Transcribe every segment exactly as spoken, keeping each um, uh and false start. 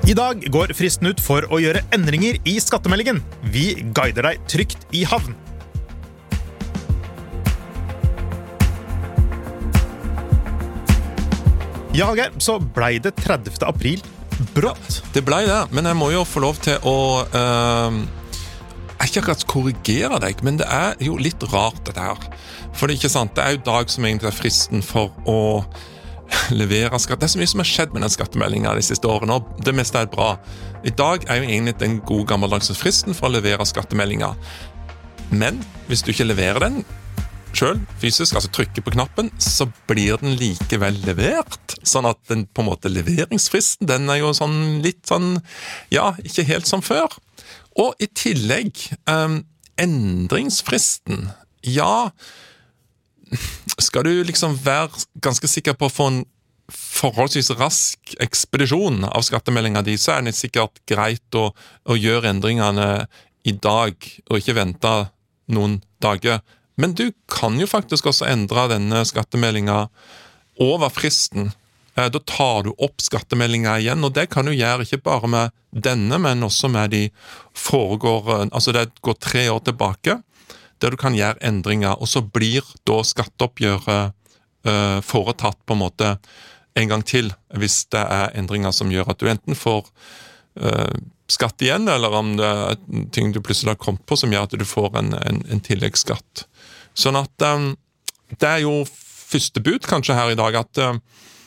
I dag går fristen ut for å gjøre endringer i skattemeldingen. Vi guider deg trygt i havn. Ja, Hallgeir, så ble det tredivte april brått. Det ble det, men jeg må jo få lov til å uh, ikke akkurat korrigere deg, men det er jo litt rart dette her. For det er ikke sant, det er jo dag som egentlig er fristen for å levere skatt. Det er så mye som har skjedd med den skattemeldingen de siste årene, og det meste er bra. I dag er jo egentlig den gode gammeldags fristen for å levere skattemeldingen. Men hvis du ikke leverer den selv, fysisk, altså trykker på knappen, så blir den likevel levert. Sånn at den på en måte leveringsfristen, den er jo sånn litt sånn, ja, ikke helt som før. Og i tillegg, um, endringsfristen, ja, skal du liksom være ganske sikker på å få en forholdsvis rask ekspedisjon av skattemeldingen de, så er det sikkert greit å, å gjøre endringene i dag, og ikke vente noen dager. Men du kan jo faktisk også endre denne skattemeldingen over fristen. Da tar du opp skattemeldingen igjen, og det kan du gjøre ikke bare med denne, men også med de foregår, altså det går tre år tilbake, der du kan gjøre endringer, og så blir da skatteoppgjøret uh, foretatt på en måte en gang til, hvis det er endringer som gjør at du enten får uh, skatt igjen, eller om det er ting du plutselig har kommet på som gjør at du får en, en, en tilleggsskatt. Sånn at um, det er jo første bud kanskje her i dag, at uh,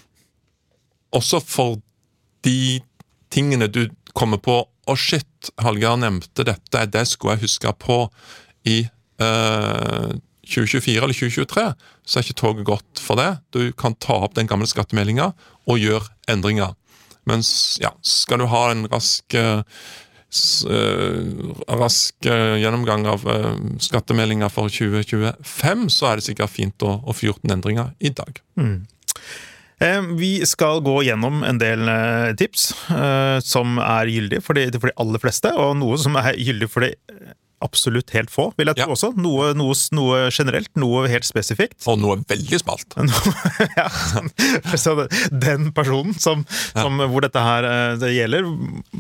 også for de tingene du kommer på, å oh shit, Hallgeir nevnte dette, det skulle jeg huske på i uh, tjue tjuefire eller tjue tjuetre, så er ikke toget godt for det. Du kan ta opp den gamle skattemeldingen og gjøre endringer. Men ja, skal du ha en rask uh, Uh, rask uh, gjennomgang av uh, skattemeldinger for tjue tjuefem, så er det sikkert fint å, å få gjort en endringer i dag. Mm. Eh, vi skal gå gjennom en del eh, tips eh, som er gyldige for de, for de aller fleste, og noe som er gyldig for de absolutt helt få, vil jeg tro ja. Også. Noe, noe, noe generelt, noe helt spesifikt. Og noe veldig smalt. Ja, så den personen som, ja. Som, hvor dette her det gjelder,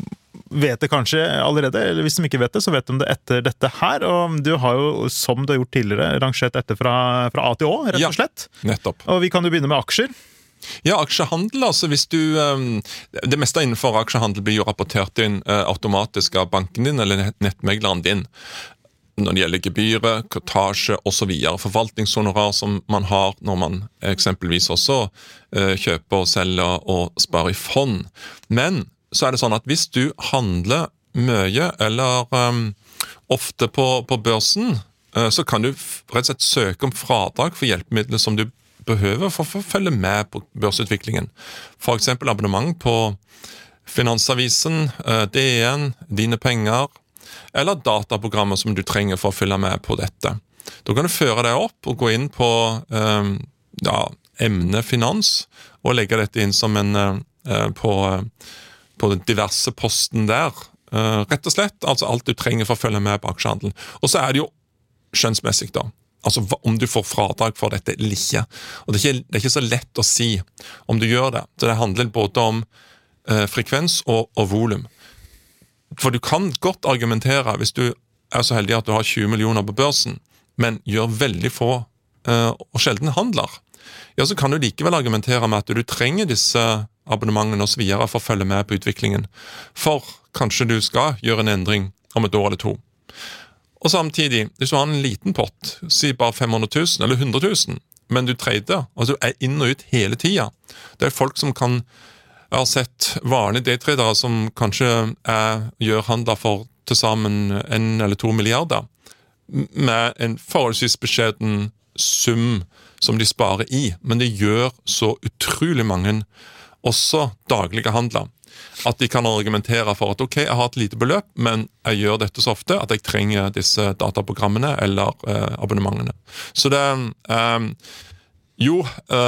vet det kanskje allerede, eller hvis de ikke vet det, så vet de det etter dette her, og du har jo, som du har gjort tidligere, rangert etter fra, fra A til Å, rett og slett. Ja, nettopp. Og vi kan jo begynne med aksjer. Ja, aksjehandel, altså hvis du um, det meste innenfor aksjehandel blir jo rapportert inn uh, automatisk av banken din eller nettmegleren din når det gjelder gebyre, kortasje og så videre, forvaltningshonorar som man har når man eksempelvis også uh, kjøper og selger og sparer i fond. Men så er det sånn at hvis du handler mye eller um, ofte på, på børsen, uh, så kan du rett og slett søke om fradrag for hjelpemidler som du behøver for å følge med på børsutviklingen. For eksempel abonnement på Finansavisen, uh, D N, Dine Penger, eller dataprogrammer som du trenger for å følge med på dette. Da kan du føre deg opp og gå inn på um, ja, emne finans, og legge dette inn som en uh, på uh, på diverse posten der, uh, rett og slett, altså alt du trenger for å følge med på aksjehandelen. Og så er det jo skjønnsmessig da, altså om du får fradrag for dette eller ikke. Og det er ikke, det er ikke så lett å si om du gjør det. Så det handler både om uh, frekvens og, og volum. For du kan godt argumentere hvis du er så heldig at du har tjue millioner på børsen, men gjør veldig få uh, og sjelden handler. Ja, så kan du likevel argumentere med at du trenger disse abonnementen og så videre for å følge med på utviklingen. For kanskje du skal gjøre en endring om et år eller to. Og samtidig, hvis du har en liten pott, si bare fem hundre tusen eller hundre tusen, men du trader, og du er inn og ut hele tiden. Det er folk som kan, jeg har sett vanlige daytradere som kanskje er, gjør handler for til sammen en eller to milliarder, med en forholdsvis beskjeden sum som de sparer i, men det gjør så utrolig mange også daglige handler, at de kan argumentere for at ok, jeg har et lite beløp, men jeg gjør dette så ofte at jeg trenger disse dataprogrammene eller eh, abonnementene. Så det er eh, jo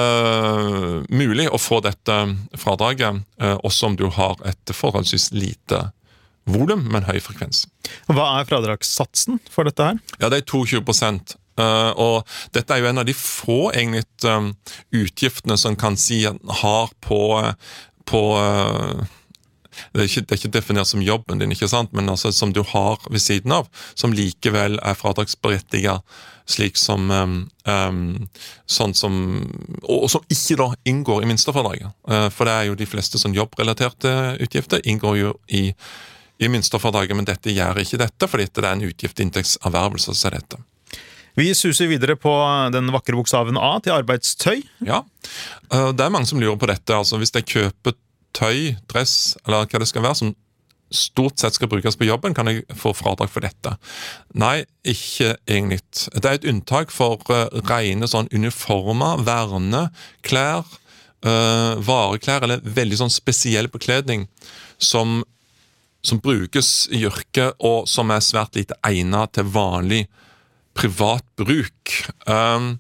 eh, mulig å få dette fradraget, eh, også om du har et forholdsvis lite volum, men høy frekvens. Hva er fradragssatsen for dette her? Ja, det er tjueto prosent. Uh, og dette er jo en av de få egentlig um, utgiftene som kan si at har på, på uh, det er, ikke, det er ikke definert som jobben din, ikke sant? Men altså som du har ved siden av, som likevel er fradragsberettiget, slik som um, um, sånn som og, og som ikke da inngår i minstefradraget. Uh, for det er jo de fleste sånn jobbrelaterte utgifter inngår jo i, i minstefradraget, men dette gjør ikke dette, fordi det er en utgiftsinntektservervelse, så er dette. Vi suser videre på den vakre bokstaven A til arbeidstøy. Ja, uh, det er mange som lurer på dette. Altså hvis jeg kjøper tøy, dress, eller hva det skal være, som stort sett skal brukes på jobben, kan jeg få fradrag for dette. Nei, ikke egentlig. Det er et unntak for uh, rene sånn uniformer, verne, klær, uh, vareklær, eller veldig sånn spesiell bekledning, som, som brukes i yrket, og som er svært lite egnet til vanlig privat bruk. Um,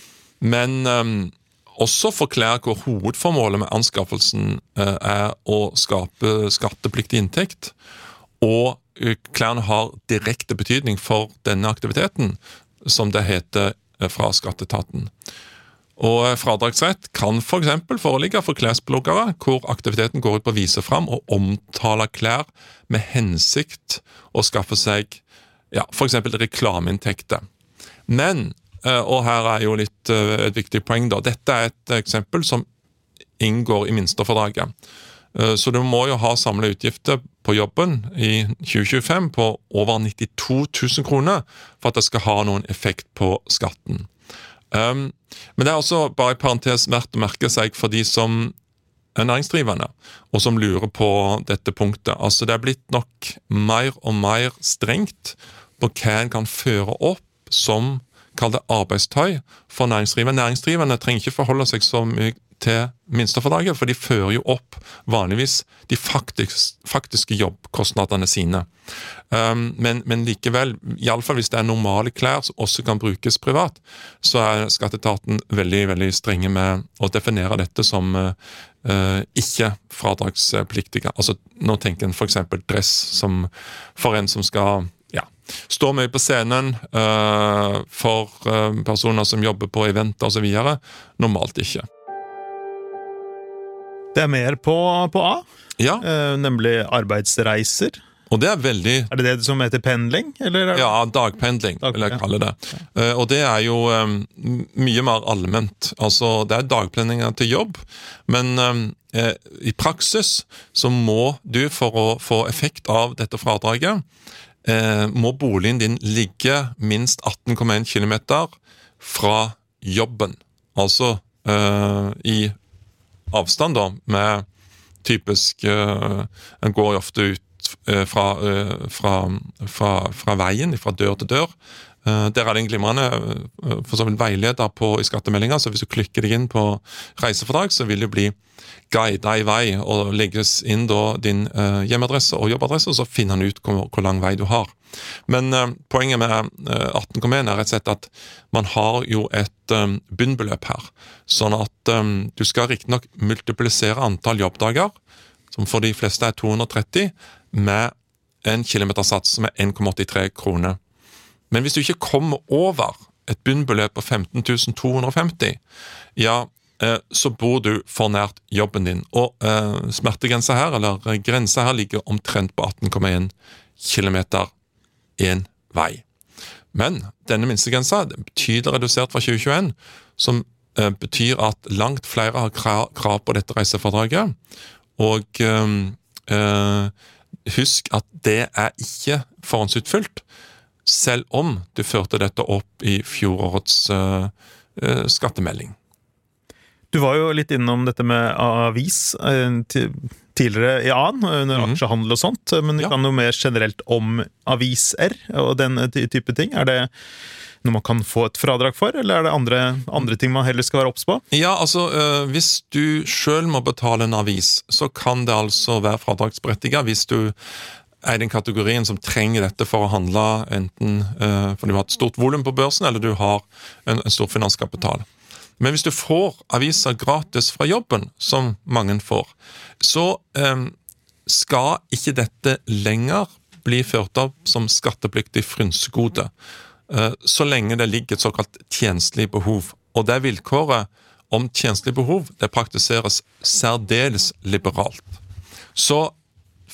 men um, også for klær hvor hovedformålet med anskaffelsen uh, er å skape skattepliktig inntekt, og uh, klærne har direkte betydning for denne aktiviteten, som det heter uh, fra skatteetaten. Og uh, fradragsrett kan for eksempel foreligge for klesbloggere, hvor aktiviteten går ut på å vise fram og omtale klær med hensikt å skaffe seg ja, for eksempel reklameinntekter. Men og her er jo litt uh, et viktig poeng da. Dette er et eksempel som inngår i minstefradraget. Uh, så du må jo ha samlet utgifter på jobben i tjue tjuefem på over nittito tusen kroner for at det skal ha noen effekt på skatten. Um, men det er også bare i parentes verdt å merke seg for de som er næringsdrivende, og som lurer på dette punktet. Altså det er blitt nok mer og mer strengt på hva en kan føre opp som kall det arbeidstøy for næringsdrivende. Næringsdrivende trenger ikke forholde seg så mye til minstefradraget, for de fører jo opp vanligvis de faktisk, faktiske jobbkostnadene sine. Um, men, men likevel, i alle fall hvis det er normale klær som også kan brukes privat, så er skatteetaten veldig, veldig strenge med å definere dette som uh, ikke fradragspliktige. Altså, nå tenker en for eksempel dress som for en som skal står mye på scenen uh, for uh, personer som jobber på eventer og så videre. Normalt ikke. Det er mer på, på A, ja. uh, nemlig arbeidsreiser. Og det er veldig... Er det det som heter pendling? Eller? Ja, dagpendling, Dag, vil jeg kalle det. Ja. Uh, og det er jo um, mye mer allment. Altså, det er dagpendlinger til jobb, men um, uh, i praksis så må du for å få effekt av dette fradraget Eh, må boligen din ligge minst atten komma en kilometer fra jobben. Altså eh, i avstand da, med typisk eh, en går jo ofte ut eh, fra, eh, fra, fra, fra veien, fra dør til dør. Eh, der er det en glimrende eh, for så vidt veileder på, i skattemeldinga, så hvis du klikker deg inn på reisefordrag, så vil det bli guide i vei, og legges inn da din uh, hjemmeadresse og jobbadresse, og så finner han ut hvor, hvor lang vei du har. Men uh, poenget med uh, atten komma en er rett og slett at man har jo et um, bunnbeløp her, sånn at um, du skal riktig nok multiplisere antall jobbdager, som for de fleste er to hundre og tretti, med en kilometersats som er en komma åttitre kroner. Men hvis du ikke kommer over et bunnbeløp på femten tusen to hundre og femti, ja, så bor du for nært jobben din. Og eh, smertegrensa her, eller grensa her, ligger omtrent på atten komma en kilometer en vei. Men denne minstegrensa er betydelig redusert fra tjue tjueen, som eh, betyr at langt flere har krav, krav på dette reisefradraget. Og eh, husk at det er ikke forhåndsutfylt, selv om du førte dette opp i fjorårets eh, skattemelding. Du var jo litt innom dette med avis tidligere i A-en, under mm. aksjehandel og sånt, men vi ja. kan jo mer generelt om aviser og den type ting. Er det noe man kan få et fradrag for, eller er det andre, andre ting man heller skal være obs på? Ja, altså, øh, hvis du selv må betale en avis, så kan det altså være fradragsberettiget hvis du er i den kategorien som trenger dette for å handle, enten øh, fordi du har et stort volum på børsen, eller du har en, en stor finanskapital. Men hvis du får aviser gratis fra jobben, som mange får, så eh, skal ikke dette lenger bli ført opp som skattepliktig frynsegode, eh, så lenge det ligger et såkalt tjenestelig behov. Og det vilkåret om tjenestelig behov, det praktiseres særdeles liberalt. Så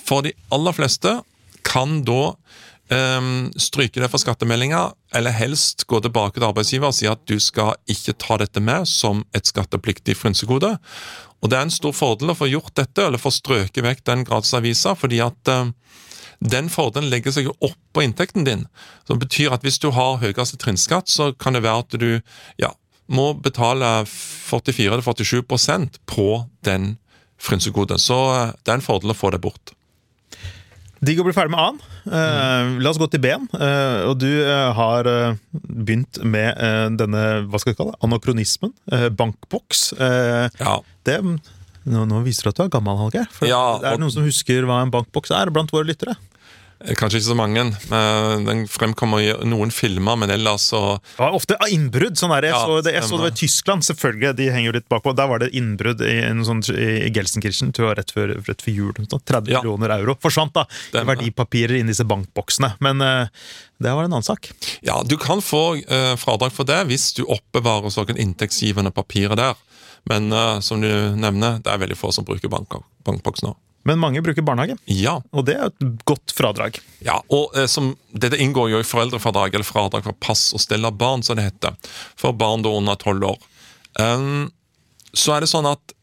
for de aller fleste kan da um, stryke det for skattemeldinger, eller helst gå tilbake til arbeidsgiver og si at du skal ikke ta dette med som et skattepliktig frynsegode. Og det er en stor fordel å få gjort dette, eller få strøke vekk den gratisavisa, fordi at uh, den fordelen legger seg opp på inntekten din. Så det betyr at hvis du har høyeste trinnskatt, så kan det være at du ja, må betale førtifire til førtisju prosent på den frynsegodet. Så det er en fordel å få det bort. Digg å bli ferdig med A-en. Uh, la oss gå til B-en. Uh, og du uh, har uh, begynt med uh, denne, hva skal vi kalle det, anakronismen, uh, bankboks. Uh, ja. Det, nå, nå viser du at du er gammel, Hallgeir. For ja, det er noen som husker hva en bankboks er blant våre lyttere. Kanskje ikke så mange. Den fremkommer i noen filmer, men ellers så... Det var ofte innbrudd. Sånn der. Jeg, ja, så det, jeg så det var i Tyskland, selvfølgelig. De henger jo litt bakpå. Der var det innbrudd i, en sånn, i Gelsenkirchen, tror jeg, rett før, rett før jul. tretti ja. millioner euro. Forsvant da. Det verdipapirer inn i disse bankboksene. Men uh, det var en annen sak. Ja, du kan få uh, fradrag for det hvis du oppbevarer sånn inntektsgivende papirer der. Men uh, som du nevner, det er veldig få som bruker bank, bankboks nå. Men mange bruker barnehage, ja. Og det er et godt fradrag. Ja, og eh, som, dette inngår jo i foreldrefradrag, eller fradrag for pass og stell av barn, som det heter, for barn da under tolv år. Um, så er det sånn at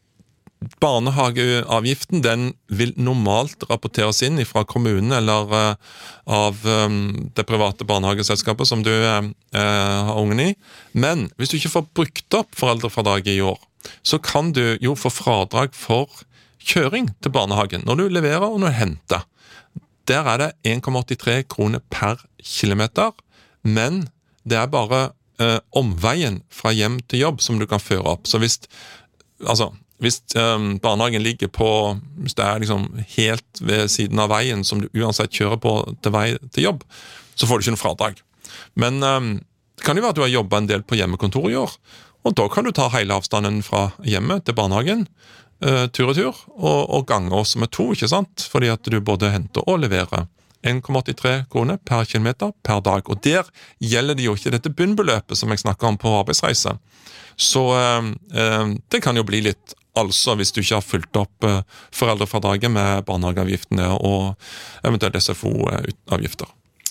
barnehageavgiften, den vil normalt rapporteres inn fra kommunen eller uh, av um, det private barnehageselskapet som du uh, har ungen i. Men hvis du ikke får brukt opp foreldrefradraget i år, så kan du jo få fradrag for kjøring til barnehagen, når du leverer og når du henter. Der er det en komma åttitre kroner per kilometer, men det er bare eh, omveien fra hjem til jobb som du kan føre opp. Så hvis, altså, hvis eh, barnehagen ligger på, hvis det er liksom helt ved siden av veien som du uansett kjører på til vei til jobb, så får du ikke noe fradrag. Men eh, det kan jo være at du har jobbet en del på hjemmekontor i år, og da kan du ta hele avstanden fra hjemmet til barnehagen, Uh, tur og tur, og, og ganger også med to, ikke sant? Fordi at du både henter og leverer en komma åttitre kroner per kilometer per dag. Og der gjelder det jo ikke dette bunnbeløpet som jeg snakker om på arbeidsreise. Så uh, uh, det kan jo bli litt, altså hvis du ikke har fulgt opp uh, foreldrefradraget med barnehageavgiftene og eventuelt S F O-avgifter.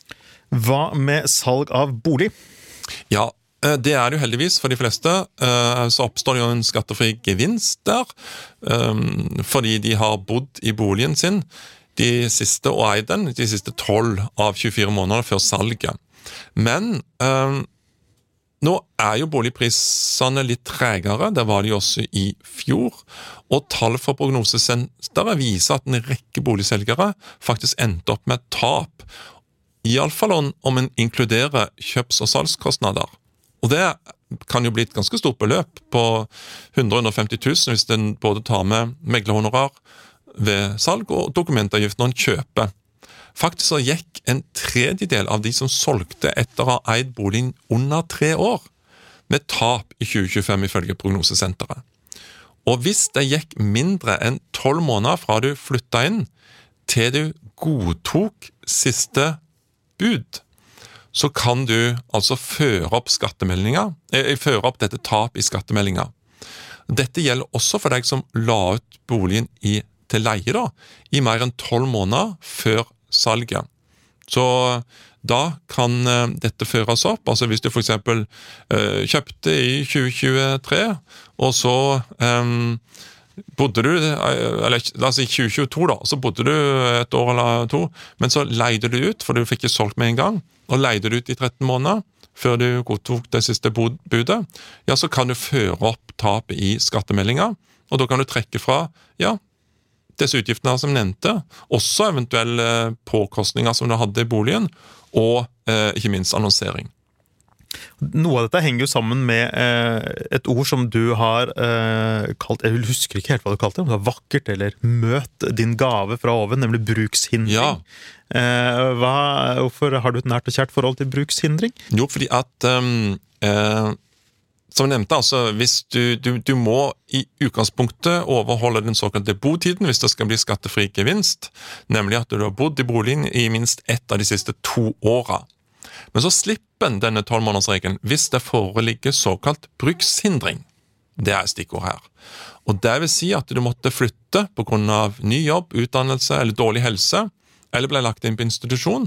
Hva med salg av bolig? Ja, det er det jo heldigvis for de fleste, så oppstår det jo en skattefri gevinst der, fordi de har bodd i boligen sin de siste og eid den, de siste tolv av tjuefire måneder før salget. Men nå er jo boligprisene litt tregere, det var de også i fjor, og tall for prognosesenteret viser at en rekke boligselgere faktisk endte opp med tap, i alle fall om, om en inkluderer kjøps- og salgskostnader. Og det kan jo bli et ganske stort beløp på hundre til hundre og femti tusen hvis den både tar med meglerhonorar ved salg og dokumentavgift når den kjøper. Faktisk så gikk en tredjedel av de som solgte etter å ha eid boligen under tre år, med tap i tjue tjuefem ifølge prognosesenteret. Og hvis det gikk mindre enn tolv måneder fra du flyttet inn til du godtok siste bud, så kan du altså føre opp skattemeldinger, eh, føre opp dette tap i skattemeldinger. Dette gjelder også for deg som la ut boligen i, til leie da, i mer enn tolv måneder før salget. Så da kan eh, dette føres opp, altså hvis du for eksempel eh, kjøpte i tjue tjuetre, og så eh, bodde du, eller la oss si tjue tjueto da, så bodde du et år eller to, men så leide du ut, for du fikk ikke solgt med en gang, og leide du ut i tretten måneder, før du godtok det siste budet, ja, så kan du føre opp tapet i skattemeldinger, og da kan du trekke fra, ja, disse utgiftene som nevnte, også eventuelle påkostninger som du hadde i boligen, og eh, ikke minst annonsering. Noe av dette henger jo sammen med eh, et ord som du har eh, kalt, jeg husker ikke helt hva du kalte det, om det var vakkert eller møt din gave fra oven, nemlig brukshindring. Ja. Eh, hva, hvorfor har du et nært og kjært forhold til brukshindring? Jo, fordi at um, eh, som jeg nevnte, altså, hvis du, du, du må i utgangspunktet overholde den såkalte botiden hvis det skal bli skattefri gevinst, nemlig at du har bodd i boligen i minst ett av de siste to åra. Men så slipper denne tolv-månedersregelen hvis det foreligger såkalt brukshindring. Det er stikkord her. Og det vil si at du måtte flytte på grunn av ny jobb, utdannelse eller dårlig helse, eller ble lagt inn på institusjon.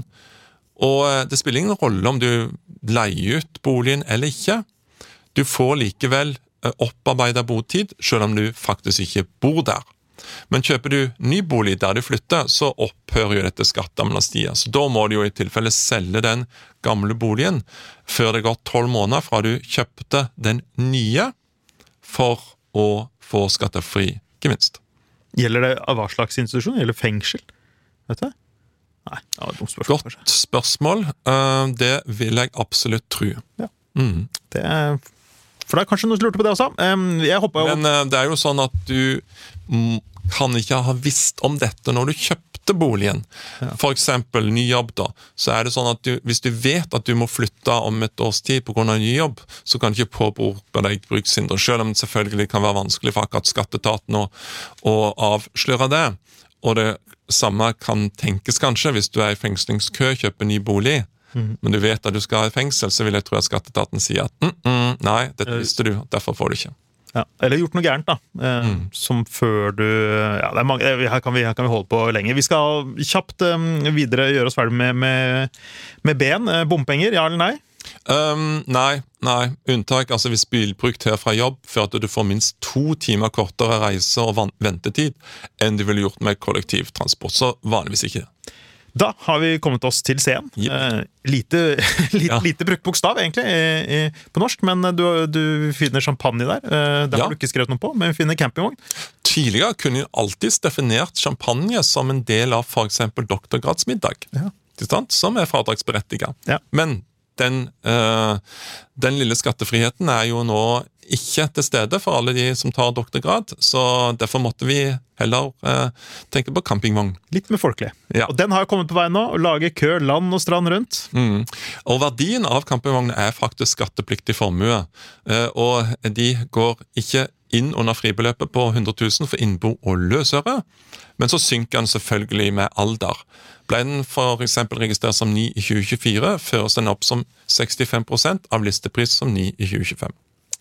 Og det spiller ingen rolle om du leier ut boligen eller ikke. Du får likevel opparbeidet botid, selv om du faktisk ikke bor der. Men kjøper du ny bolig der du flytter, så opphører jo dette skatteamnestiet. Så da må du jo i tilfelle selge den gamle boligen før det går tolv måneder fra du kjøpte den nye for å få skattefri gevinst. Gjelder det av hva slags institusjon? Gjelder fengsel? Vet du? Nei, det var et dumt spørsmål. Godt kanskje. Spørsmål. Uh, det vil jeg absolutt tro. Ja. Mm. Det er... For det er kanskje noen som lurte på det også. Um, jeg håper jo... Men uh, det er jo sånn at du mm, kan ikke ha visst om dette når du kjøpte boligen. Ja. For eksempel ny jobb da. Så er det sånn at du, hvis du vet at du må flytte om et års tid på grunn av ny jobb, så kan du ikke påberope deg brukshinder, selv om det selvfølgelig kan være vanskelig for akkurat skatteetaten å, å avsløre det. Og det samme kan tenkes kanskje hvis du er i fengslingskø, kjøper ny bolig, mm. men du vet at du skal ha i fengsel, så vil jeg tro at skatteetaten sier at mm, mm, nei, dette visste du, derfor får du ikke. Ja, eller gjort noe gærent da, eh, mm. som før du, ja, det er mange, her kan, vi, her kan vi holde på lenge. Vi skal kjapt eh, videre gjøre oss ferdig med, med, med ben, eh, bompenger, ja eller nei? Um, nei, nei, unntak, altså hvis bilbruk til fra jobb fører til at du får minst to timer kortere reise og ventetid enn du ville gjort med kollektivtransport, så vanligvis ikke. Da har vi kommet oss til C-en. Yep. Eh, lite, lite, ja. lite brukt bokstav egentlig i, i, på norsk, men du, du finner champagne der. Eh, det har ja. du ikke skrevet noe på, men vi finner campingvogn. Tidligere kunne jo alltid definert champagne som en del av for eksempel doktorgradsmiddag, ja. som er fradragsberettiget. Ja. Men den, øh, den lille skattefriheten er jo nå ikke til stede for alle de som tar doktorgrad, så derfor måtte vi heller øh, tenke på campingvogn. Litt mer folkelig. Ja. Og den har jo kommet på vei nå, å lage kø land og strand rundt. Mm. Og verdien av campingvogn er faktisk skattepliktig formue, uh, og de går ikke inn under fribeløpet på hundre tusen for innbo og løsøre, men så synker den selvfølgelig med alder. Ble den for eksempel registrert som ny i tjue tjuefire, føres den opp som sekstifem prosent av listepris som ny i tjue tjuefem.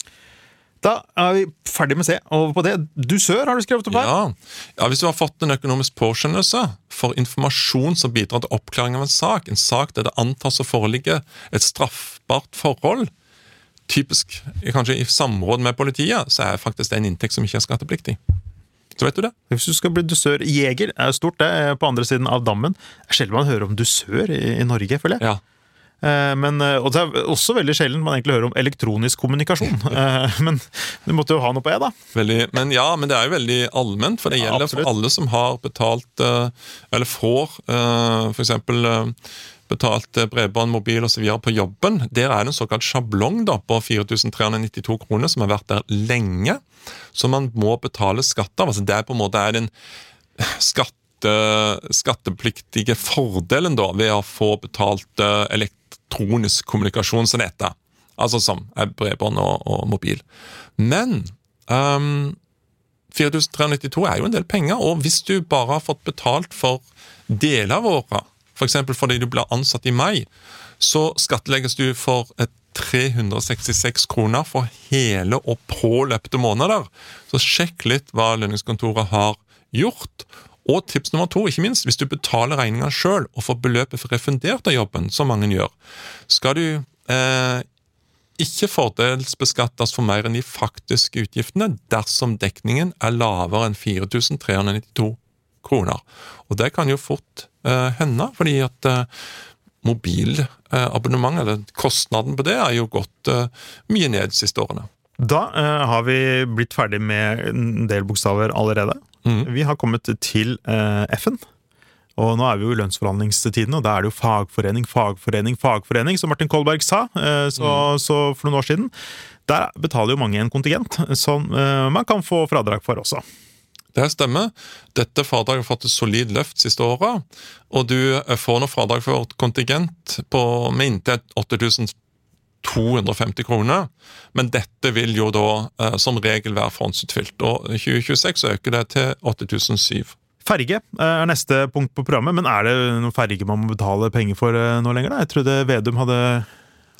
Da er vi ferdig med C. Over på det. Dusør har du skrevet opp her. Ja. ja, hvis du har fått en økonomisk påskjønnelse for informasjon som bidrar til oppklaring av en sak, en sak der det antas å foreligge et straffbart forhold, typisk kanskje i samråd med politiet, så er faktisk det en inntekt som ikke er skattepliktig. Så vet du det. Hvis du skal bli dusør, jeger er stort det, på andre siden av dammen. Det er sjelden man hører om dusør i, i Norge, føler jeg. Ja. Men, og det er også veldig sjelden man egentlig hører om elektronisk kommunikasjon. Men du måtte jo ha noe på E da. Veldig, men ja, men det er jo veldig allment, for det gjelder ja, for alle som har betalt, eller får for eksempel betalt bredbånd, mobil og så videre på jobben. Der er det en såkalt sjablong da, på fire tusen tre hundre nittito kroner som har vært der lenge, så man må betale skatt av. Altså det er på en måte er den skatt skattepliktige fordelen da, ved å få betalt uh, elektronisk kommunikasjon som dette, altså som er bredbånd og, og mobil. Men um, fire tusen tre hundre nittito er jo en del penger, og hvis du bare har fått betalt for deler av året, for eksempel fordi du ble ansatt i mai, så skattelegges du for et tre hundre sekstiseks kroner for hele og påløpte måneder. Så sjekk litt hva lønningskontoret har gjort. Og tips nummer to, ikke minst, hvis du betaler regningen selv og får beløpet for refundert av jobben, som mange gjør, skal du eh, ikke fordelsbeskattes for mer enn de faktiske utgiftene dersom dekningen er lavere enn fire tusen tre hundre nittito kroner. Og det kan jo fort eh, hende, fordi at eh, mobilabonnement, eller kostnaden på det, er jo gått eh, mye ned de siste årene. Da eh, har vi blitt ferdig med en del bokstaver allerede. Mm. Vi har kommet til eh, F-en, og nå er vi jo i lønnsforhandlingstiden, og da er det jo fagforening, fagforening, fagforening, som Martin Kolberg sa, eh, så, mm. så for noen år siden. Der betaler jo mange en kontingent, som eh, man kan få fradrag for også. Det stemmer. Dette fradraget har fått et solid løft siste året, og du får noe fradrag for kontingent på, med inntil åtte tusen to hundre og femti kroner, men dette vil jo da eh, som regel være fondsutfylt, og i tjue tjueseks så øker det til åtte tusen syv. Ferge er neste punkt på programmet, men er det noen ferge man må betale penger for nå lenger da? Jeg trodde Vedum hadde,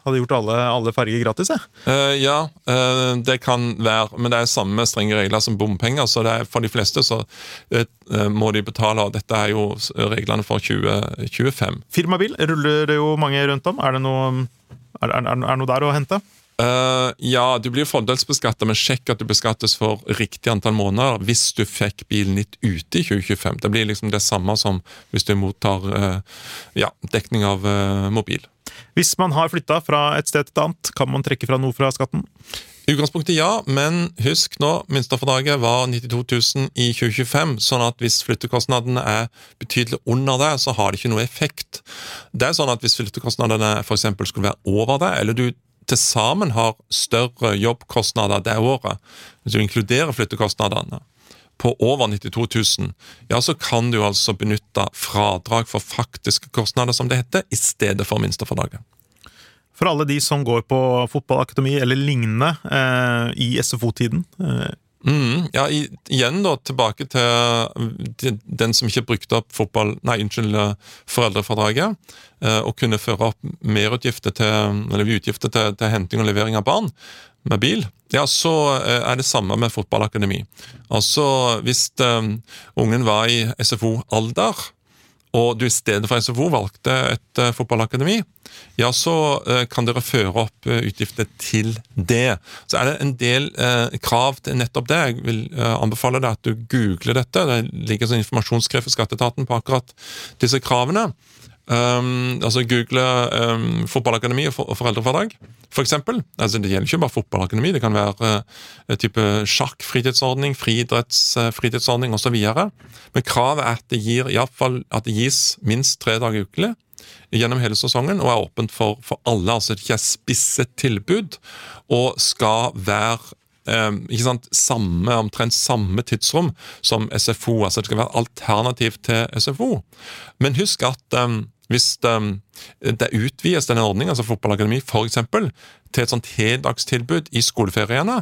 hadde gjort alle, alle ferger gratis, jeg. Uh, ja, uh, det kan være, men det er samme strenge regler som bompenger, så det er for de fleste så uh, må de betale, og dette er jo reglene for tjue tjuefem. Firmabil ruller det jo mange rundt om. Er det noe, er, er, er noe der å hente? Uh, ja, du blir fordelsbeskattet, men sjekk at du beskattes for riktig antall måneder hvis du fikk bilen litt ute i tjue tjuefem. Det blir liksom det samme som hvis du mottar uh, ja, dekning av uh, mobil. Hvis man har flyttet fra et sted til et annet, kan man trekke fra noe fra skatten? I utgangspunktet ja, men husk nå, minstefradraget var nittito tusen i tjue tjuefem, sånn at hvis flyttekostnadene er betydelig under det, så har det ikke noe effekt. Det er sånn at hvis flyttekostnadene for eksempel skulle være over det, eller du til sammen har større jobbkostnader det året, hvis du inkluderer flyttekostnadene på over nittito tusen, ja, så kan du altså benytte fradrag for faktiske kostnader, som det heter, i stedet for minstefradraget. For alle de som går på fotballakademi eller lignende eh, i S F O-tiden, eh, Mm, ja, i, igjen da, tilbake til, til den som ikke brukte opp fotball, nei, unnskyld, foreldrefradraget, eh, og kunne føre opp merutgifter til, eller utgifter til, til henting og levering av barn med bil, ja, så eh, er det samme med fotballakademi. Altså, hvis eh, ungen var i S F O-alder, og du i stedet for S F O valgte et uh, fotballakademi, ja, så uh, kan dere føre opp uh, utgifter til det. Så er det en del uh, krav til nettopp det. Jeg vil uh, anbefale deg at du googler dette. Det ligger sånn informasjonsskrev for skatteetaten på akkurat disse kravene. Um, altså google um, fotballakademi og, for, og foreldrefradrag, for eksempel. Altså, det gjelder ikke bare fotballakademi, det kan være uh, type sjakk, fritidsordning, friidretts, uh, fritidsordning og så videre. Men kravet er at det, gir, i hvert fall, at det gis minst tre dager ukelig gjennom hele sesongen, og er åpent for, for alle. Altså det ikke er spisset tilbud, og skal være um, ikke sant, samme, omtrent samme tidsrom som S F O. Altså det skal være alternativ til S F O. Men husk at um, hvis det, det utvides denne ordningen, altså fotballakademi for eksempel, til et sånt heldagstilbud i skoleferiene,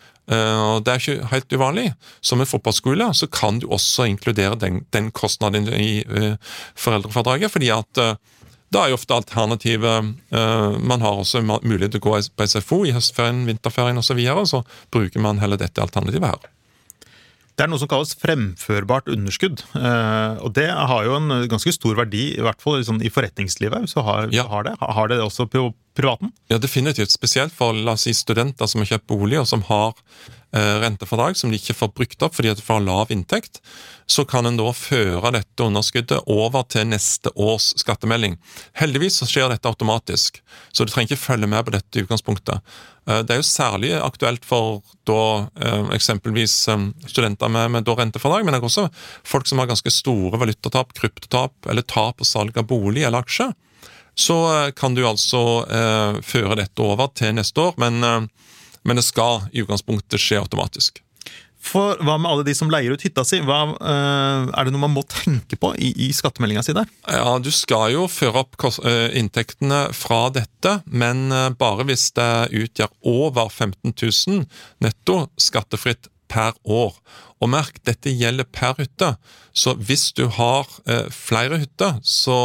og det er ikke helt uvanlig, som en fotballskole, så kan du også inkludere den, den kostnaden i uh, foreldrefradraget, fordi at uh, da er jo ofte alternativet, uh, man har også mulighet til å gå på S F O i høstferien, vinterferien og så videre, så bruker man heller dette alternativet her. Det er noe som kalles fremførbart underskudd, og det har jo en ganske stor verdi, i hvert fall i forretningslivet, så har, ja. har, det. har det også på privaten? Ja, definitivt. Spesielt for, la oss si, studenter som har kjøpt bolig, og som har eh, rentefradrag som de ikke får brukt opp fordi de får lav inntekt, så kan en da føre dette underskuddet over til neste års skattemelding. Heldigvis så skjer dette automatisk, så du trenger ikke følge med på dette i utgangspunktet. Det er jo særlig aktuelt for da, eh, eksempelvis eh, studenter med, med da rentefradrag, men det er også folk som har ganske store valutatap, kryptotap, eller tap og salg av bolig eller aksje. Så eh, kan du altså eh, føre dette over til neste år, men, eh, men det skal i utgangspunktet skje automatisk. For hva med alle de som leier ut hytta si? Hva, uh, er det noe man må tenke på i, i skattemeldingen sin der? Ja, du skal jo føre opp kost, uh, inntektene fra dette, men uh, bare hvis det utgjør over femten tusen netto skattefritt per år. Og merk, dette gjelder per hytte. Så hvis du har uh, flere hytter, så,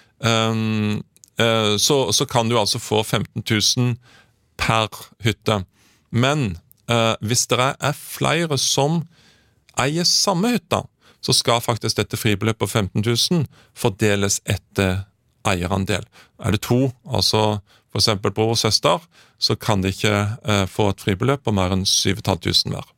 um, uh, så, så kan du altså få femten tusen per hytte. Men Uh, hvis det er flere som eier samme hytta, så skal faktisk dette fribeløpet på femten tusen fordeles etter eierandel. Er det to, altså for eksempel bror og søster, så kan de ikke uh, få et fribeløp på mer enn syv tusen fem hundre hver.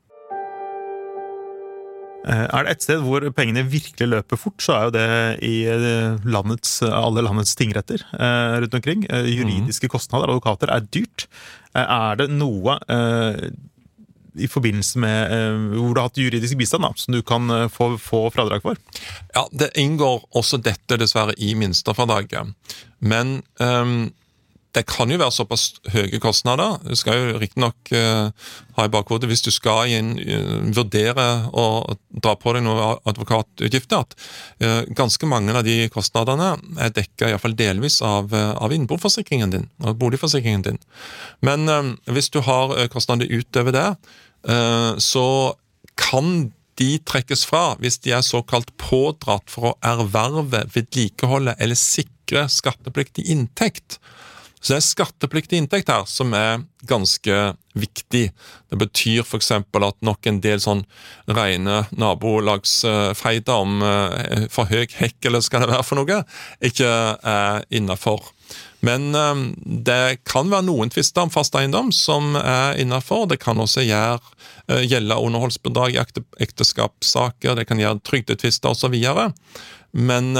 Er det et sted hvor pengene virkelig løper fort, så er jo det i landets, alle landets tingretter rundt omkring. Juridiske kostnader, advokater, er dyrt. Er det noe i forbindelse med hvor du har hatt juridisk bistand da, som du kan få, få fradrag for? Ja, det inngår også dette dessverre i minstefradraget. Men um, det kan jo være såpass høye kostnader. Du skal jo riktig nok uh, ha i bakhodet hvis du skal inn, uh, vurdere å dra på deg noen advokatutgifter, at uh, ganske mange av de kostnadene er dekket i hvert fall delvis av, uh, av innboforsikringen din, av boligforsikringen din. Men uh, hvis du har uh, kostnader utover det, uh, så kan de trekkes fra hvis de er såkalt pådratt for å erverve, vedlikeholde eller sikre skattepliktig inntekt. Så det er skattepliktig inntekt her som er ganske viktig. Det betyr for eksempel at nok en del sånn rene nabolagsfeider om uh, for høy hekk, eller skal det være for noe, ikke er innenfor. Men um, det kan være noen tvister om fast eiendom som er innenfor. Det kan også gjøre, uh, gjelde underholdsbedrag i ekte, ekteskapssaker, det kan gjøre trygdetvister og så videre. Men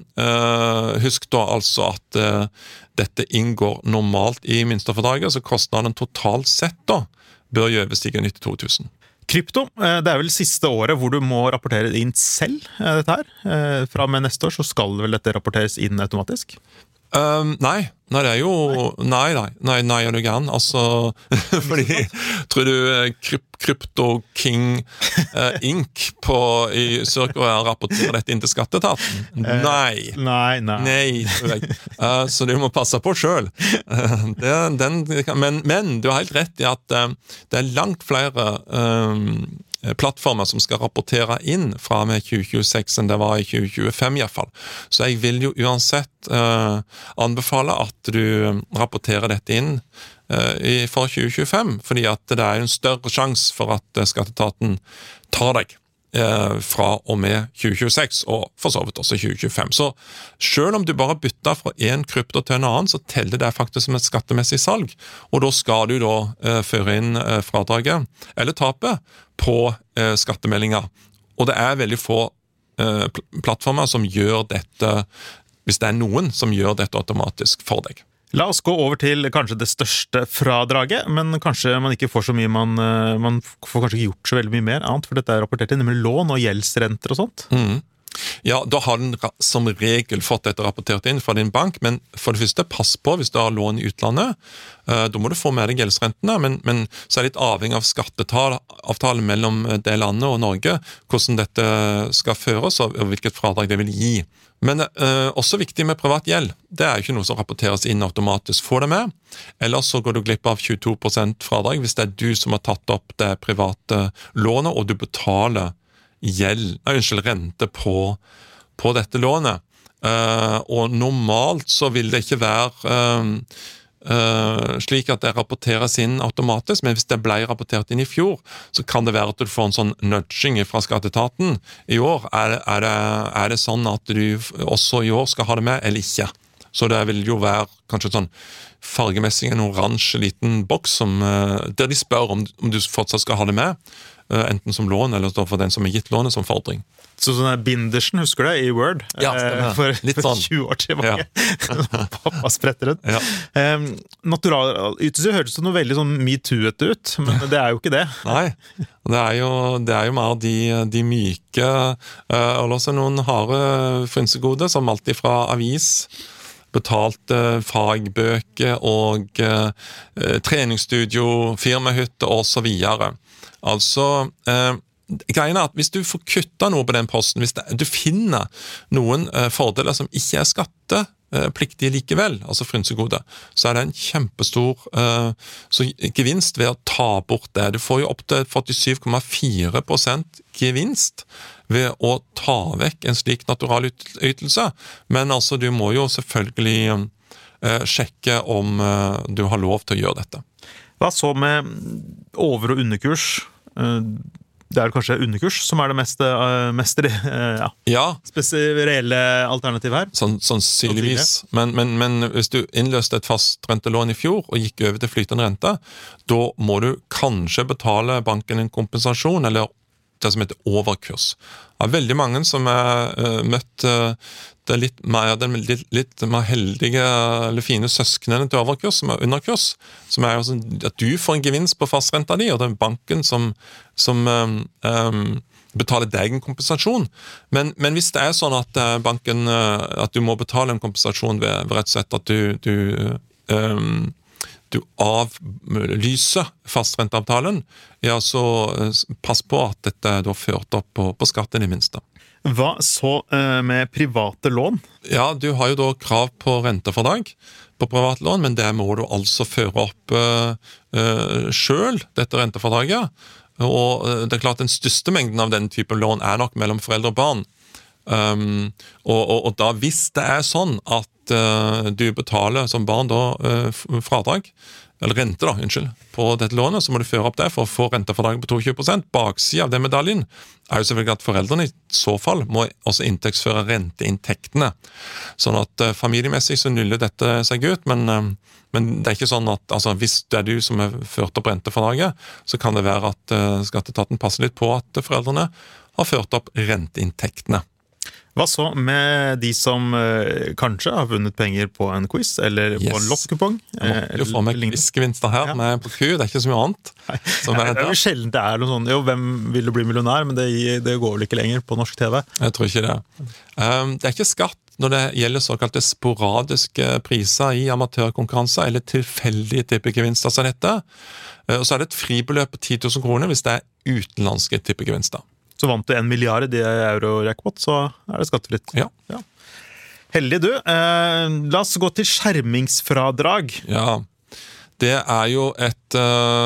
uh, husk da altså at uh, dette inngår normalt i minstefordraget, så kostnaden totalt sett da bør jo overstige nittito tusen. Krypto, det er vel siste året hvor du må rapportere inn selv dette her. Fra og med neste år så skal vel dette rapporteres inn automatisk? Um, nei, nei, det er jo Nei, nei, nei, nei er det grann. Altså, fordi tror du kryp, Krypto King uh, Inc på, i Sør-Korea rapporterer dette inn til skatteetaten? Nei. Uh, nei, nei. Nei, tror jeg. Uh, så du må passe på selv. Uh, det, den, men, men du har helt rett i at uh, det er langt flere um, plattformer som skal rapportere inn fra med tjue tjueseks enn det var i tjue tjuefem i hvert fall. Så jeg vil jo uansett uh, anbefale at du rapporterer dette inn uh, i, for tjue tjuefem, fordi at det er en større sjanse for at uh, skatteetaten tar deg uh, fra og med tjue tjueseks, og for så vidt også tjue tjuefem. Så selv om du bare bytter fra en krypto til en annen, så teller det faktisk som et skattemessig salg, og da skal du da uh, føre inn uh, fradraget, eller tapet, på uh, skattemeldinger. Og det er veldig få uh, pl- plattformer som gjør dette, hvis det er noen som gjør dette automatisk for deg. La oss gå over til kanskje det største fradraget, men kanskje man ikke får så mye, man, man får kanskje ikke gjort så veldig mye mer annet, for dette er rapportert inn, nemlig lån og gjeldsrenter og sånt. Mm. Ja, da har den som regel fått dette rapportert inn fra din bank, men for det første, pass på hvis du har lån i utlandet. Da må du få med deg gjeldsrentene, men, men så er det litt avhengig av skatteavtalen mellom det landet og Norge, hvordan dette skal føres og hvilket fradrag det vil gi. Men eh, også viktig med privat gjeld. Det er jo ikke noe som rapporteres inn automatisk. Få det med, ellers så går du glipp av tjueto prosent fradrag hvis det er du som har tatt opp det private lånet, og du betaler gjeld, nei, unnskyld, rente på, på dette lånet. Uh, og normalt så vil det ikke være uh, uh, slik at det rapporteres inn automatisk, men hvis det ble rapportert inn i fjor, så kan det være at du får en sånn nudging fra skatteetaten i år. Er, er, det, er det sånn at du også i år skal ha det med, eller ikke? Så det vil jo være kanskje sånn fargemessig en oransje liten boks som, uh, der de spør om, om du fortsatt skal ha det med, enten som lån eller for den som er gitt lånet som fordring. Så sånn er Bindersen, husker du det, i Word? Ja, for, litt for sånn. tjue år tilbake. Ja. Pappa spretter ut. Ja. Um, Naturalytelse høres det noe veldig sånn MeToo-ete ut, men det er jo ikke det. Nei, det er jo, det er jo mer de, de myke, uh, og også noen harde frynsegode, som alltid fra avis, betalte fagbøker og uh, treningsstudio, firmahytte og så videre. Altså, eh, greien er at hvis du får kutta noe på den posten, hvis det, du finner noen eh, fordeler som ikke er skattepliktige likevel, altså frynsegode, så er det en kjempestor eh, så gevinst ved å ta bort det. Du får jo opp til førtisju komma fire prosent gevinst ved å ta vekk en slik naturalytelse, men altså du må jo selvfølgelig eh, sjekke om eh, du har lov til å gjøre dette. Hva så med over- og underkurs? Det er kanskje underkurs som er det mest, mest ja, ja. reelle alternativet her. Sånn, sannsynligvis. Men, men, men hvis du innløste et fast rentelån i fjor og gikk over til flytende rente, da må du kanskje betale banken en kompensasjon, eller det som heter overkurs. Det er veldig mange som har uh, møtt uh, det litt mer, den litt, litt mer heldige eller fine søsknene til overkurs, som er underkurs, som er jo sånn at du får en gevinst på fastrenta di, og det er banken som, som um, um, betaler deg en kompensasjon. Men, men hvis det er sånn at uh, banken, uh, at du må betale en kompensasjon ved, ved rett og slett at du, du um, du avlyser fastrenteavtalen, ja, så pass på at dette er ført opp på, på skatten i minste. Hva så uh, med private lån? Ja, du har jo da krav på rentefordrag på privatlån, men det må du altså føre opp uh, uh, selv, dette rentefordraget. Og uh, det er klart den største mengden av den type lån er nok mellom foreldre og barn. Um, og, og, og da hvis det er sånn at at uh, du betaler som barn da uh, fradrag, eller rente da, unnskyld, på dette lånet, så må du føre opp det for å få rentefradrag på tjueto prosent. Baksiden av den medaljen er jo selvfølgelig at foreldrene i så fall må også inntektsføre renteinntektene. Sånn at uh, familiemessig så nuller dette seg ut, men, uh, men det er ikke sånn at altså, hvis det er du som har ført opp rentefradraget, så kan det være at uh, skatteetaten passer litt på at foreldrene har ført opp renteinntektene. Hva så med de som eh, kanskje har vunnet penger på en quiz, eller yes. på en lottkupong? Jeg måtte jo få meg quizgevinster her ja. med på Q, det er ikke så mye annet. Nei. Nei, det er jo sjelden det er noe sånn, jo, hvem vil du bli millionær, men det, det går vel ikke lenger på norsk T V? Jeg tror ikke det. Um, det er ikke skatt når det gjelder såkalte sporadiske priser i amatørkonkurranser, eller tilfeldige tippegevinster som dette. Uh, og så er det et fribeløp på ti tusen kroner hvis det er utenlandske tippegevinster. Så vant du en milliard i euro-jackpot, så er det skattefritt. Ja. ja. Heldig du. Eh, la oss gå til skjermingsfradrag. Ja, det er jo et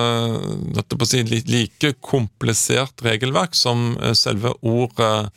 uh, på å si, like komplisert regelverk som selve ordet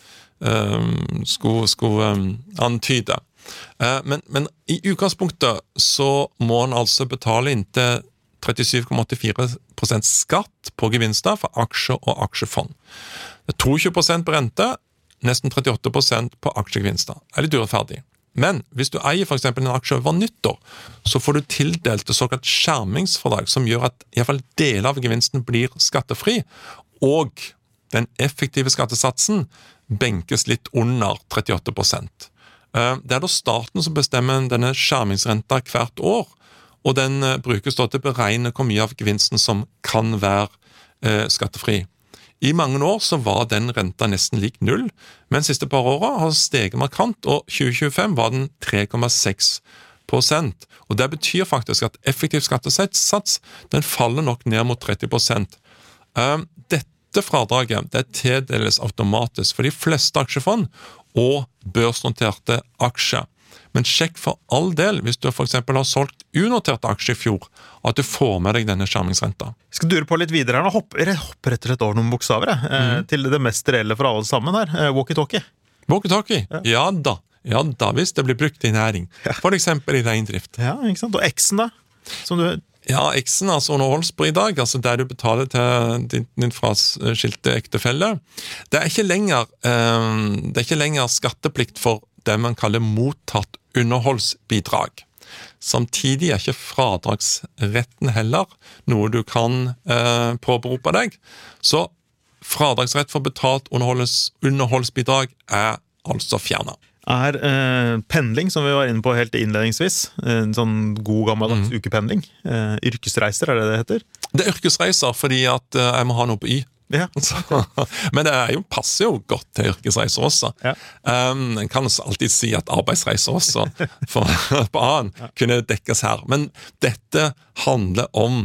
uh, skulle, skulle um, antyde. Uh, men, men i utgangspunktet så må en altså betale inntil trettisju komma åttifire prosent skatt på gevinster for aksjer og aksjefond. Det er tjueto prosent på rente, nesten trettiåtte prosent på aksjegevinster. Det er litt urettferdig. Men hvis du eier for eksempel en aksje over nyttår, så får du tildelt det såkalt skjermingsfradrag, som gjør at i hvert fall deler av gevinsten blir skattefri, og den effektive skattesatsen benkes litt under trettiåtte prosent. Det er da staten som bestemmer denne skjermingsrenta hvert år, og den brukes da til å beregne hvor mye av gevinsten som kan være skattefri. I mange år så var den renta nesten lik null, men siste par årene har steget markant, og tjue tjuefem var den tre komma seks prosent. Og det betyr faktisk at effektiv skattesats, den faller nok ned mot tretti prosent. Dette fradraget, det tildeles automatisk for de fleste aksjefond og børsnoterte aksjer. Men sjekk for all del, hvis du for eksempel har solgt unoterte aksjer i fjor, at du får med deg denne skjermingsrenta. Jeg skal dure på litt videre her nå. Hopper, hopper rett og slett over noen bokstaver, eh, mm. til det mest reelle for alle sammen her. Eh, walkie-talkie. Walkie-talkie? Ja. ja da. Ja da, hvis det blir brukt i næring. For eksempel i reindrift. Ja, ikke sant? Og X-en da? Som du... Ja, X-en, altså underholdsbord i dag, altså der du betaler til din, din fraskilte ektefelle. Det er ikke lenger, eh, det er ikke lenger skatteplikt for det man kaller mottatt underholdsbidrag. Samtidig er ikke fradragsretten heller noe du kan eh, påberope deg. Så fradragsrett for betalt underholds, underholdsbidrag er altså fjernet. Er eh, pendling, som vi var inne på helt innledningsvis, en sånn god gammeldags mm. ukependling, eh, yrkesreiser, er det det heter? Det er yrkesreiser fordi at eh, jeg må ha noe på Y. Ja. Men det er jo, passer jo godt til yrkesreiser også. Ja. Um, en kan alltid si at arbeidsreiser også for, på annen ja. kunne dekkes her. Men dette handler om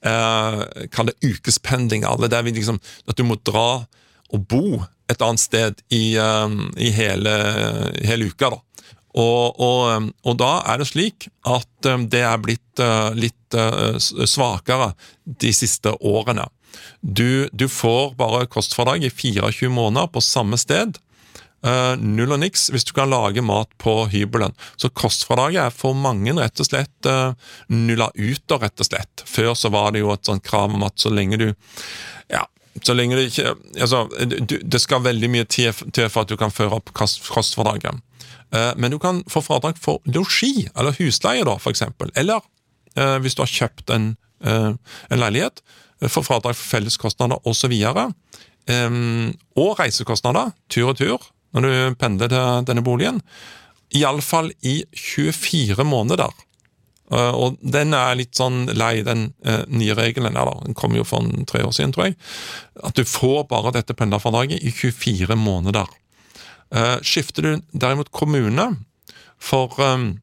uh, kall det ukespendling. Alle der vi liksom, at du må dra og bo et annet sted i, um, i hele, hele uka da. Og, og, og da er det slik at um, det er blitt uh, litt uh, svakere de siste årene. Du, du får bare kostfradrag i tjuefire måneder på samme sted. Uh, null og niks hvis du kan lage mat på hybelen. Så kostfradraget er for mange rett og slett uh, nulla ut, og rett og slett. Før så var det jo et sånt krav om at så lenge du ja, så lenge du ikke altså, du, det skal veldig mye til for at du kan føre opp kostfradraget. Uh, men du kan få fradrag for logi, eller husleie da, for eksempel. Eller uh, hvis du har kjøpt en, uh, en leilighet, for fradrag for felleskostnader og så videre. Um, og reisekostnader, tur og tur, når du pendler til denne boligen. I alle fall i tjuefire måneder. Uh, og den er litt sånn lei, den uh, nye regelen der da. Den kom jo for en tre år siden, tror jeg. At du får bare dette pendlerfradraget i tjuefire måneder. Uh, skifter du derimot kommune for... Um,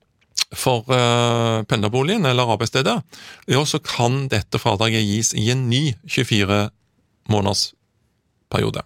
for uh, pendlerboligen eller arbeidsstedet, ja, så kan dette fradraget gis i en ny tjuefire måneders periode.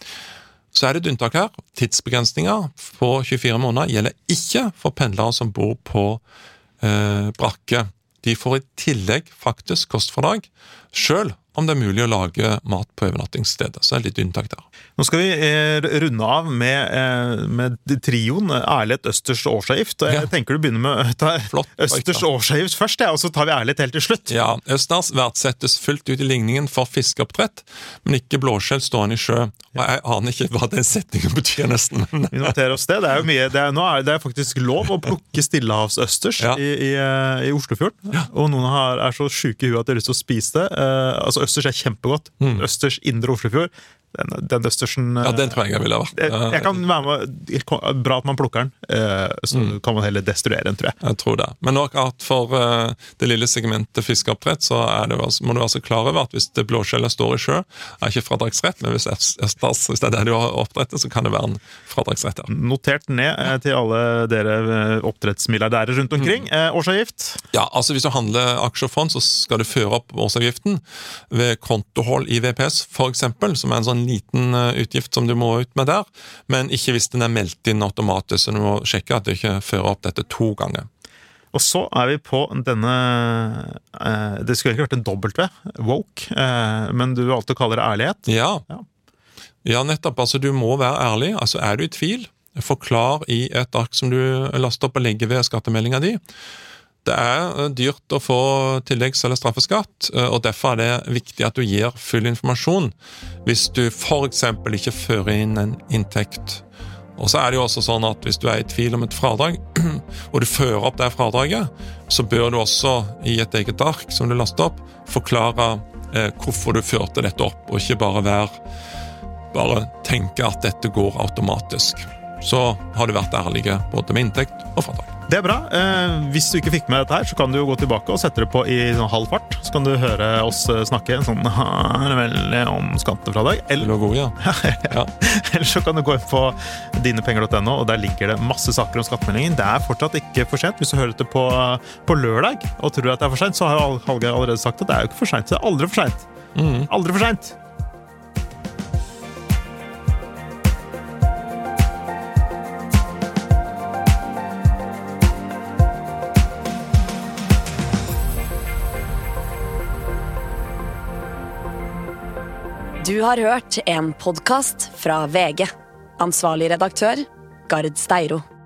Så er det et unntak her. Tidsbegrensninger på tjuefire måneder gjelder ikke for pendlere som bor på uh, brakke. De får i tillegg faktisk kostfradrag, selv om det er mulig å lage mat på overnattingsstedet. Så er det litt unntak der. Nå skal vi eh, runde av med, eh, med trioen ærlighet, østers og årsavgift. Og jeg ja. tenker du begynner med ta, Flott, østers og årsavgift først, ja, og så tar vi ærlighet helt til slutt. Ja, østers verdsettes fullt ut i ligningen for fiskeoppdrett, men ikke blåskjell stående i sjø. Og jeg aner ikke hva den setningen betyr nesten. Vi noterer oss det. Det er jo mye, det er, nå er det faktisk lov å plukke stillehavsøsters ja. i, i, i Oslofjorden. Ja. Og noen har, er så syke i huet at de har lyst til å spise det. Uh, altså Østers er kjempegodt. Mm. Østers indre Oslofjord. Den, den østersen Ja, den tror jeg jeg ville ha vært. Jeg, jeg kan være med, bra at man plukker den, så mm. kan man heller destruere den, tror jeg. Jeg tror det. Men akkurat for uh, det lille segmentet fiskeoppdrett, så er det, må du være så klar over at hvis det blåskjellet står i sjø, er ikke fradragsrett, men hvis, østers, hvis det er det du har oppdrettet, så kan det være en fradragsrett. Ja. Notert ned til alle dere oppdrettsmilliardærer rundt omkring. Mm. Eh, årsavgift? Ja, altså hvis du handler aksjefond, så skal du føre opp årsavgiften ved kontohold i V P S, for eksempel, som er en sånn liten utgift som du må ut med der, men ikke hvis den er meldt inn automatisk, så du må sjekke at du ikke fører opp dette to ganger. Og så er vi på denne, eh, det skulle ikke vært en dobbelt V, woke, eh, men du valgte å kalle det ærlighet. Ja. ja, ja nettopp, altså du må være ærlig, altså er du i tvil, forklar i et ark som du laster opp og legger ved skattemeldingen din. Det er dyrt å få tilleggs- eller straffeskatt, og derfor er det viktig at du gir full informasjon hvis du for eksempel ikke fører inn en inntekt. Og så er det jo også sånn at hvis du er i tvil om et fradrag, og du fører opp det fradraget, så bør du også i et eget ark som du laster opp, forklare eh, hvorfor du førte dette opp, og ikke bare være, bare tenke at dette går automatisk. Så har du vært ærlige både med inntekt og fradrag. Det er bra. Eh, hvis du ikke fikk med dette her, så kan du jo gå tilbake og sette det på i sånn halv fart. Så kan du høre oss snakke en sånn veldig om skattefradrag. Eller, god, ja. ja. Eller så kan du gå inn på dinepenger punktum no, og der ligger det masse saker om skattemeldingen. Det er fortsatt ikke for sent. Hvis du hører det på, på lørdag og tror at det er for sent, så har Hallgeir allerede sagt at det er jo ikke for sent. Det er aldri for sent. Mm. Aldri for sent. Du har hørt en podcast fra V G. Ansvarlig redaktør, Gard Steiro.